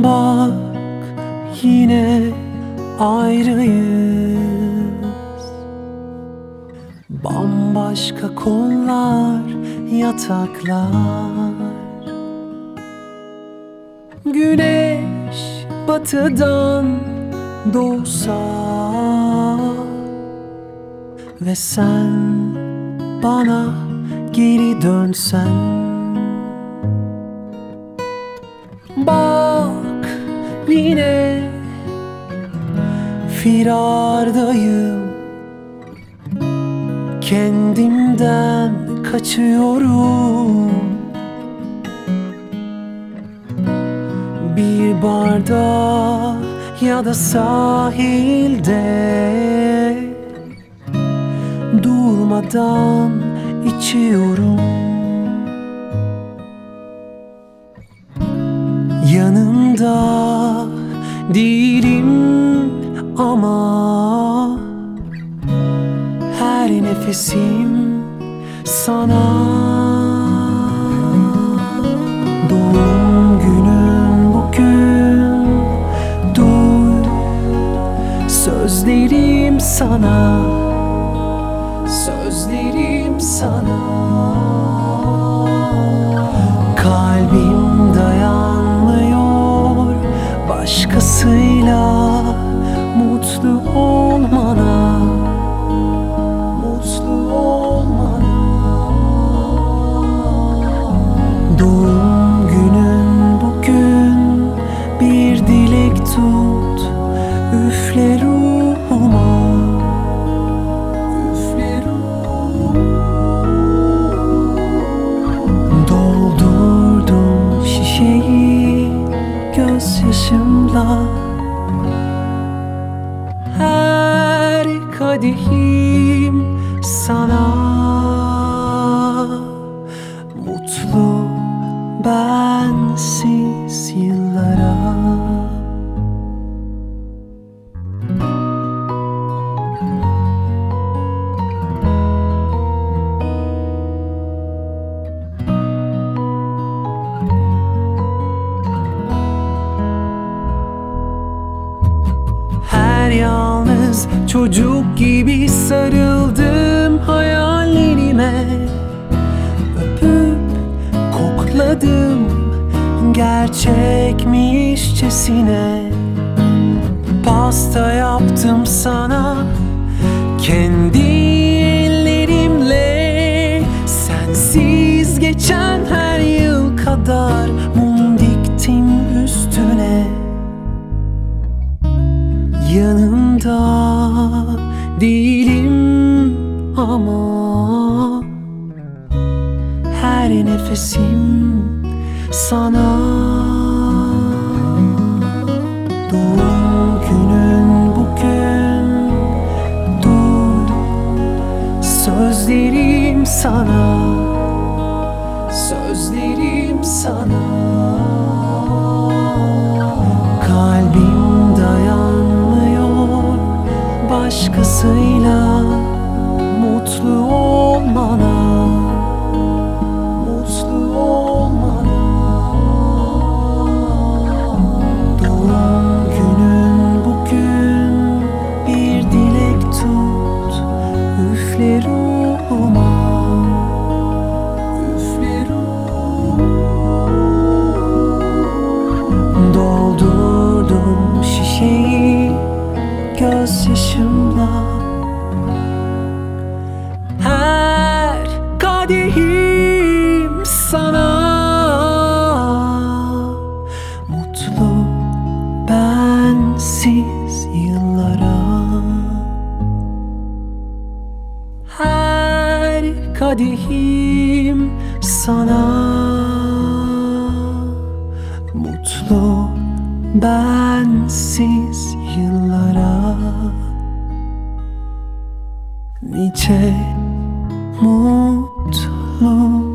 Bak yine ayrıyız. Bambaşka kollar, yataklar. Güneş batıdan doğsa ve sen bana geri dönsen. Bak yine firardayım, kendimden kaçıyorum. Bir barda ya da sahilde durmadan içiyorum. Yanımda değilim ama her nefesim sana. Doğum günün bugün, duy sözlerim sana, sözlerim sana. Kalbim dayanmıyor başkasıyla mutlu olmana, mutlu olmana. Doğum günün bugün, bir dilek tut, üfle ruhuma, üfle ruhuma. Doldurdum şişeyi gözyaşımla, her kadehim sana. Mutlu bensiz yıllara. Her yalnız çocuk gibi sarıldım hayallerime, öpüp kokladım gerçekmişçesine. Pasta yaptım sana kendi ellerimle, sensiz geçen her yıl kadar mum diktim üstüne. Yanımda değilim ama her nefesim sana. Doğum günün bugün, duy sözlerim sana, sözlerim sana. Kalbim dayanmıyor başkasıyla mutlu olmana, mutlu olmana. Doğum günün bugün, bir dilek tut, üfle ruhuma, üfle ruhuma. Doldurdum şişeyi gözyaşımla, her kadehim sana. Mutlu bensiz yıllara. Her kadehim sana. Mutlu bensiz yıllara. Nice mutlu